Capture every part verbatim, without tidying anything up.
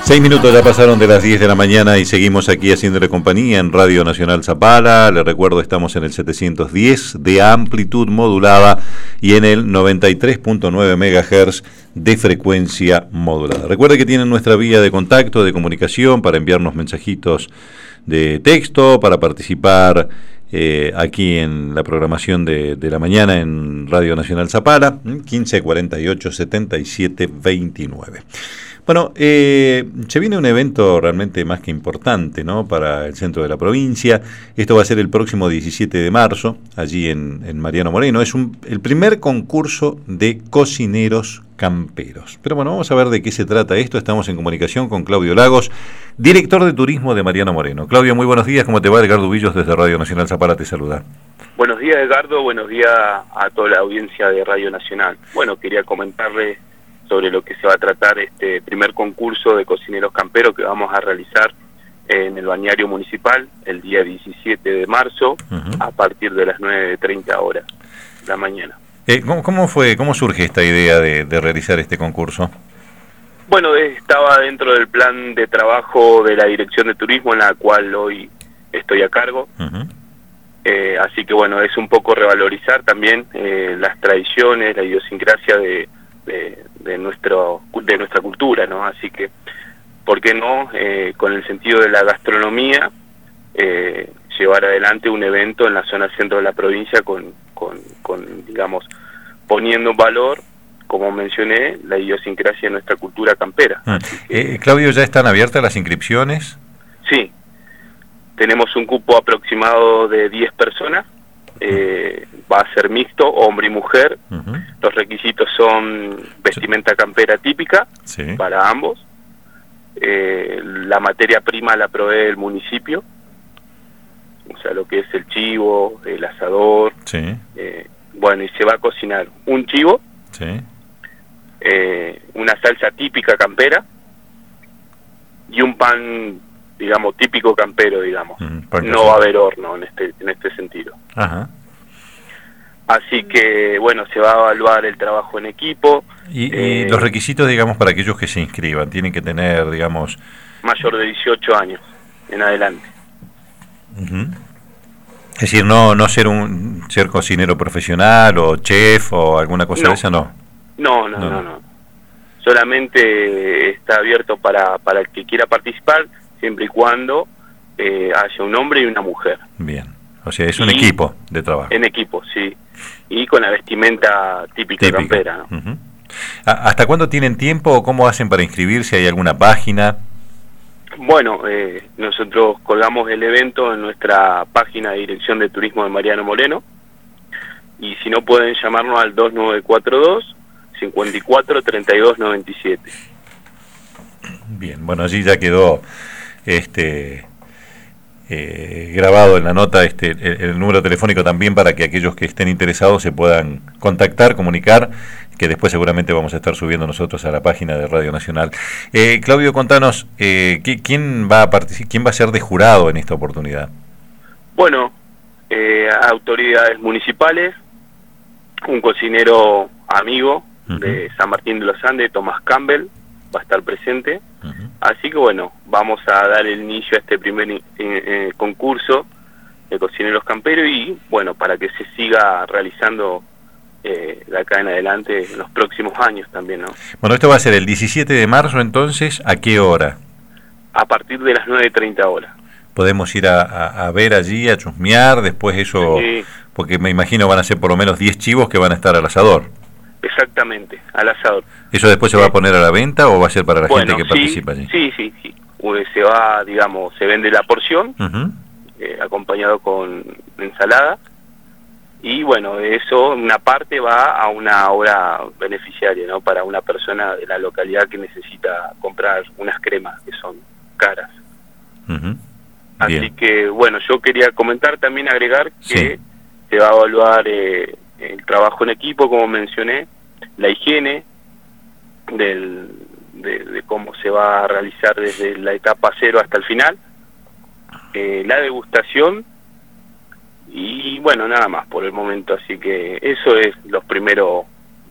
Seis minutos ya pasaron de las diez de la mañana y seguimos aquí haciéndole compañía en Radio Nacional Zapala. Les recuerdo, estamos en el setecientos diez de amplitud modulada y en el noventa y tres punto nueve megahertz de frecuencia modulada. Recuerde que tienen nuestra vía de contacto, de comunicación, para enviarnos mensajitos de texto, para participar eh, aquí en la programación de, de la mañana en Radio Nacional Zapala, quince cuarenta y ocho setenta y siete veintinueve. Bueno, eh, se viene un evento realmente más que importante, ¿no?, para el centro de la provincia. Esto va a ser el próximo diecisiete de marzo, allí en, en Mariano Moreno. Es un, el primer concurso de cocineros camperos. Pero bueno, vamos a ver de qué se trata esto. Estamos en comunicación con Claudio Lagos, director de turismo de Mariano Moreno. Claudio, muy buenos días. ¿Cómo te va? Edgardo Villos desde Radio Nacional Zapala te saluda. Buenos días, Edgardo. Buenos días a toda la audiencia de Radio Nacional. Bueno, quería comentarles sobre lo que se va a tratar este primer concurso de cocineros camperos que vamos a realizar en el balneario municipal el día diecisiete de marzo, uh-huh, a partir de las nueve treinta horas de la mañana. Eh, ¿cómo, ¿Cómo fue, cómo surge esta idea de, de realizar este concurso? Bueno, estaba dentro del plan de trabajo de la Dirección de Turismo, en la cual hoy estoy a cargo. Uh-huh. Eh, así que bueno, es un poco revalorizar también eh, las tradiciones, la idiosincrasia de De, de nuestro de nuestra cultura, ¿no? Así que, ¿por qué no, eh, con el sentido de la gastronomía, eh, llevar adelante un evento en la zona centro de la provincia con, con, con digamos, poniendo en valor, como mencioné, la idiosincrasia de nuestra cultura campera? Ah, que, eh, Claudio, ¿ya están abiertas las inscripciones? Sí, tenemos un cupo aproximado de diez personas. Eh, va a ser mixto, hombre y mujer. Uh-huh. Los requisitos son vestimenta campera típica, sí, para ambos. Eh, la materia prima la provee el municipio, o sea, lo que es el chivo, el asador. Sí. Eh, bueno, y se va a cocinar un chivo, sí, eh, una salsa típica campera y un pan, digamos, típico campero, digamos. Mm, no va a haber horno en este en este sentido. Ajá. Así que, bueno, se va a evaluar el trabajo en equipo. Y, eh, y los requisitos, digamos, para aquellos que se inscriban, tienen que tener, digamos... mayor de dieciocho años en adelante. Uh-huh. Es decir, no no ser un ser cocinero profesional o chef o alguna cosa, no, de esa, no. No, no, no, no, no. Solamente está abierto para, para el que quiera participar, siempre y cuando eh, haya un hombre y una mujer. Bien, o sea, es un y equipo de trabajo. En equipo, sí, y con la vestimenta típica, típica. campera, ¿no? Uh-huh. ¿Hasta cuándo tienen tiempo o cómo hacen para inscribirse? ¿Hay alguna página? Bueno, eh, nosotros colgamos el evento en nuestra página de Dirección de Turismo de Mariano Moreno, y si no, pueden llamarnos al dos nueve cuatro dos, cinco cuatro, tres dos nueve siete. Bien, bueno, allí ya quedó este eh, grabado en la nota este el, el número telefónico también, para que aquellos que estén interesados se puedan contactar, comunicar, que después seguramente vamos a estar subiendo nosotros a la página de Radio Nacional. Eh, Claudio, contanos, eh, ¿quién va a participar, quién va a ser de jurado en esta oportunidad? Bueno, eh, autoridades municipales, un cocinero amigo uh-huh. de San Martín de los Andes, Tomás Campbell, va a estar presente. Uh-huh. Así que bueno, vamos a dar el inicio a este primer eh, eh, concurso de cocineros camperos, y bueno, para que se siga realizando eh, de acá en adelante en los próximos años también, ¿no? Bueno, esto va a ser el diecisiete de marzo, entonces, ¿a qué hora? A partir de las nueve treinta horas. Podemos ir a, a, a ver allí, a chusmear, después eso, sí. Porque me imagino van a ser por lo menos diez chivos que van a estar al asador. Exactamente, al asador. ¿Eso después se va a poner a la venta o va a ser para la bueno, gente que sí, participa allí? Sí, sí, sí. Se va, digamos, se vende la porción, uh-huh. eh, acompañado con ensalada, y bueno, eso, una parte va a una obra beneficiaria, ¿no? Para una persona de la localidad que necesita comprar unas cremas que son caras. Uh-huh. Así Bien. que, bueno, yo quería comentar, también agregar que sí. se va a evaluar eh, el trabajo en equipo, como mencioné, la higiene del, de, de cómo se va a realizar desde la etapa cero hasta el final, eh, la degustación, y bueno, nada más por el momento. Así que eso es los primeros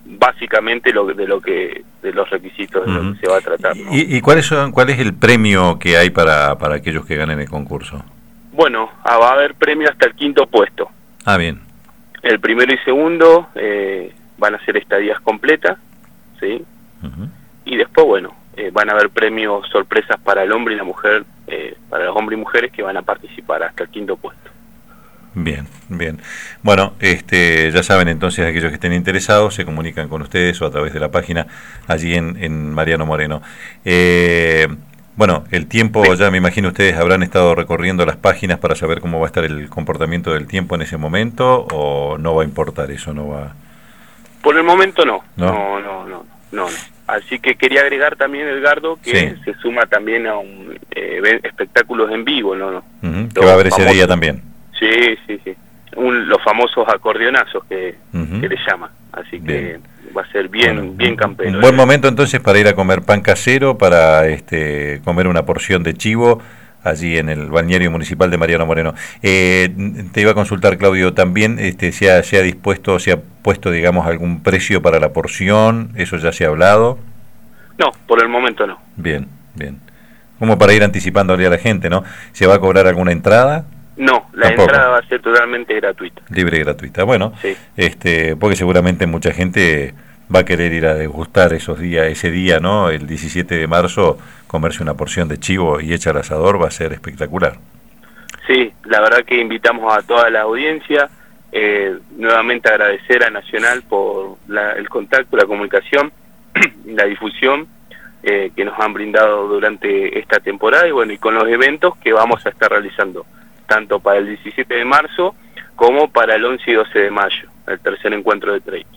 básicamente lo de lo que de los requisitos de uh-huh. lo que se va a tratar, ¿no? ¿Y, y cuáles son, cuál es el premio que hay para, para aquellos que ganen el concurso? Bueno, ah, va a haber premio hasta el quinto puesto. Ah, bien. El primero y segundo eh, van a ser estadías completas, ¿sí? Uh-huh. Y después, bueno, eh, van a haber premios sorpresas para el hombre y la mujer, eh, para los hombres y mujeres que van a participar hasta el quinto puesto. Bien, bien. Bueno, este, ya saben entonces, aquellos que estén interesados se comunican con ustedes o a través de la página allí en, en Mariano Moreno. Eh, bueno, el tiempo, sí. Ya me imagino ustedes habrán estado recorriendo las páginas para saber cómo va a estar el comportamiento del tiempo en ese momento, o no va a importar eso, no va. Por el momento no, no, no, no, no, no. no. Así que quería agregar también, Edgardo, que sí. se suma también a un eh, espectáculos en vivo, ¿no? no. Uh-huh. Que va a haber ese día también. Sí, sí, sí. Un, los famosos acordeonazos que, uh-huh. que le llaman. Así que bien. Va a ser bien, bueno, bien campero. Un buen momento entonces para ir a comer pan casero, para este comer una porción de chivo allí en el balneario municipal de Mariano Moreno. Eh, te iba a consultar, Claudio, también este, se, ha, se ha dispuesto, se ha puesto, digamos, algún precio para la porción, ¿eso ya se ha hablado? No, por el momento no. Bien, bien. Como para ir anticipándole a la gente, ¿no? ¿Se va a cobrar alguna entrada? No, la Tampoco. entrada va a ser totalmente gratuita. Libre y gratuita. Bueno, sí. este, porque seguramente mucha gente va a querer ir a degustar esos días, ese día, ¿no? El diecisiete de marzo, comerse una porción de chivo y hecha al asador va a ser espectacular. Sí, la verdad que invitamos a toda la audiencia, eh, nuevamente agradecer a Nacional por la, el contacto, la comunicación, la difusión eh, que nos han brindado durante esta temporada y bueno, y con los eventos que vamos a estar realizando, tanto para el diecisiete de marzo como para el once y doce de mayo, el tercer encuentro de Treiki.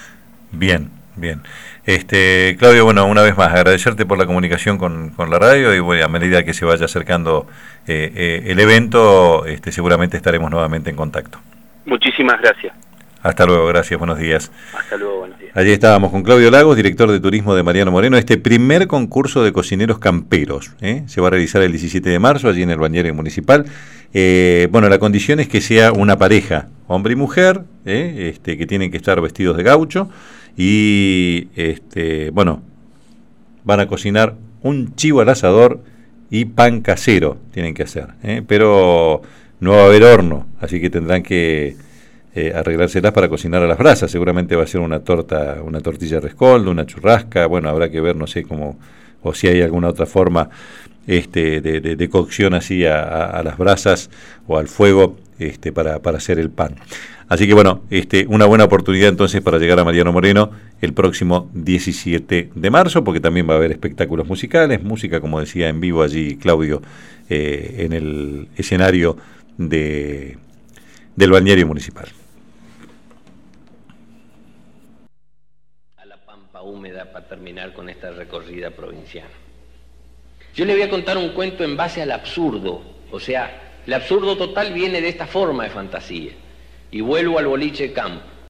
Bien, bien. Este, Claudio, bueno, una vez más, agradecerte por la comunicación con, con la radio y bueno, a medida que se vaya acercando eh, eh, el evento, este, seguramente estaremos nuevamente en contacto. Muchísimas gracias. Hasta luego, gracias, buenos días. Hasta luego, buenos días. Allí estábamos con Claudio Lagos, director de turismo de Mariano Moreno. Este primer concurso de cocineros camperos ¿eh? se va a realizar el diecisiete de marzo allí en el balneario municipal. Eh, bueno, la condición es que sea una pareja, hombre y mujer, ¿eh? este, que tienen que estar vestidos de gaucho y, este, bueno, van a cocinar un chivo al asador y pan casero, tienen que hacer, ¿eh? pero no va a haber horno, así que tendrán que eh, arreglárselas para cocinar a las brasas. Seguramente va a ser una torta, una tortilla rescoldo, una churrasca, bueno, habrá que ver, no sé cómo, o si hay alguna otra forma este de, de, de cocción así a, a, a las brasas o al fuego este para, para hacer el pan. Así que bueno, este una buena oportunidad entonces para llegar a Mariano Moreno el próximo diecisiete de marzo, porque también va a haber espectáculos musicales, música, como decía, en vivo allí Claudio, eh, en el escenario de del balneario municipal. A la pampa húmeda para terminar con esta recorrida provincial. Yo le voy a contar un cuento en base al absurdo, o sea, el absurdo total viene de esta forma de fantasía. Y vuelvo al boliche de campo.